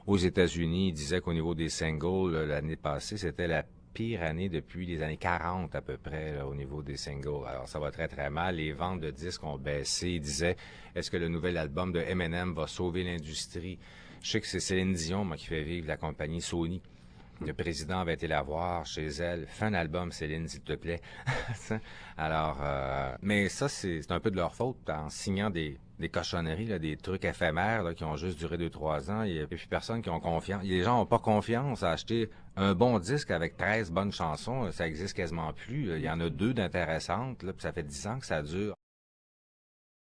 Aux États-Unis, ils disaient qu'au niveau des singles, l'année passée, c'était la pire année depuis les années 40 à peu près là, au niveau des singles. Alors ça va très très mal. Les ventes de disques ont baissé. Ils disaient, est-ce que le nouvel album de Eminem va sauver l'industrie? Je sais que c'est Céline Dion, moi, qui fait vivre la compagnie Sony. Le président avait été la voir chez elle. Fais un album, Céline, s'il te plaît. Alors, mais ça, c'est un peu de leur faute. En signant des cochonneries, là, des trucs éphémères là, qui ont juste duré 2, 3 ans, il n'y a plus personne qui ont confiance. Les gens n'ont pas confiance à acheter un bon disque avec 13 bonnes chansons. Ça existe quasiment plus. Il y en a deux d'intéressantes, là, puis ça fait 10 ans que ça dure.